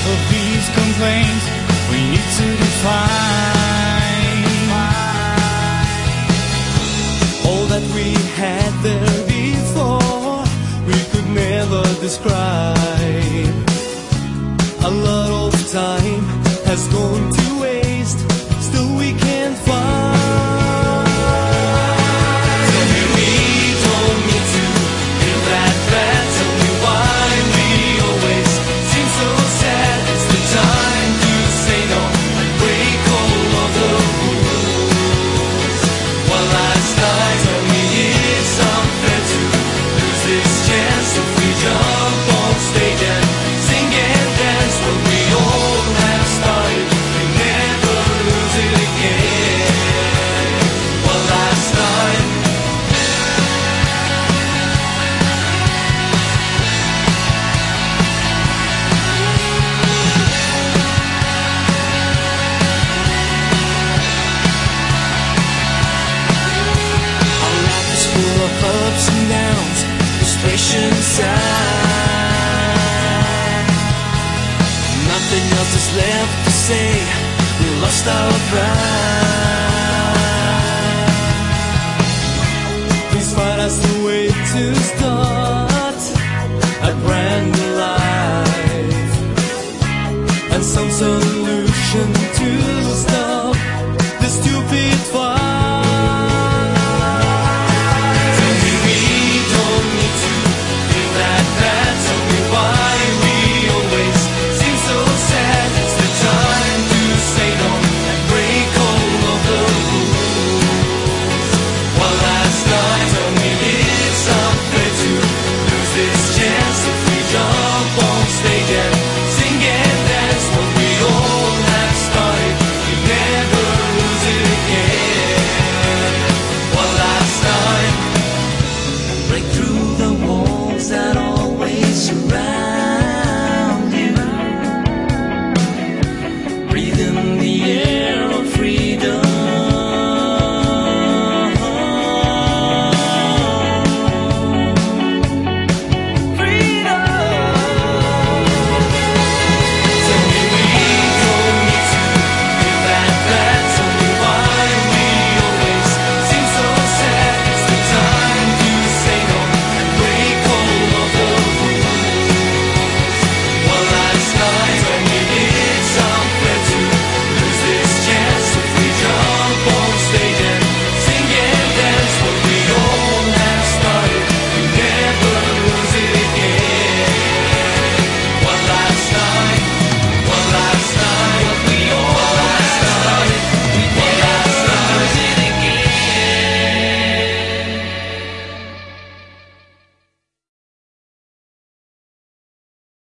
of these complaints we need to define. All that we had there before we could never describe. A lot of time has gone to waste, still we can't find. Tell me we don't need to feel that bad. Tell me why we always seem so sad. It's the time to say no and break all of the rules. One last time, tell me it's unfair to lose this chance. If we jump on stage and sing and dance, what we all have started, we never lose it again. One last time. Our life is full of ups and downs, frustration inside. Nothing else is left to say, we lost our pride. Please find us a way to start a brand new life and some solution